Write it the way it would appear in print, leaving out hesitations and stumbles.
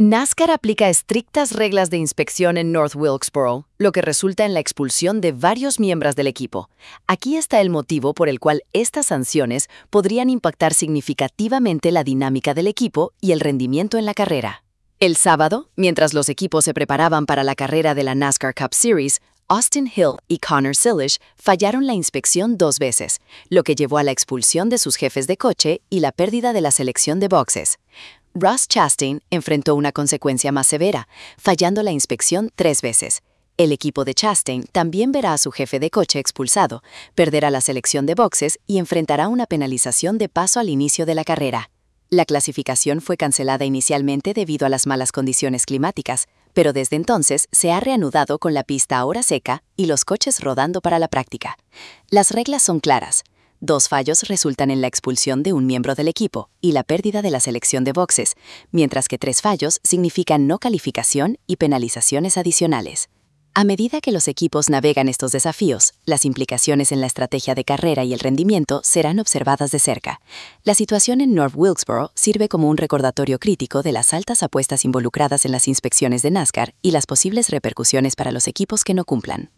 NASCAR aplica estrictas reglas de inspección en North Wilkesboro, lo que resulta en la expulsión de varios miembros del equipo. Aquí está el motivo por el cual estas sanciones podrían impactar significativamente la dinámica del equipo y el rendimiento en la carrera. El sábado, mientras los equipos se preparaban para la carrera de la NASCAR Cup Series, Austin Hill y Connor Silish fallaron la inspección 2 veces, lo que llevó a la expulsión de sus jefes de coche y la pérdida de la selección de boxes. Ross Chastain enfrentó una consecuencia más severa, fallando la inspección 3 veces. El equipo de Chastain también verá a su jefe de coche expulsado, perderá la selección de boxes y enfrentará una penalización de paso al inicio de la carrera. La clasificación fue cancelada inicialmente debido a las malas condiciones climáticas, pero desde entonces se ha reanudado con la pista ahora seca y los coches rodando para la práctica. Las reglas son claras. 2 fallos resultan en la expulsión de un miembro del equipo y la pérdida de la selección de boxes, mientras que 3 fallos significan no calificación y penalizaciones adicionales. A medida que los equipos navegan estos desafíos, las implicaciones en la estrategia de carrera y el rendimiento serán observadas de cerca. La situación en North Wilkesboro sirve como un recordatorio crítico de las altas apuestas involucradas en las inspecciones de NASCAR y las posibles repercusiones para los equipos que no cumplan.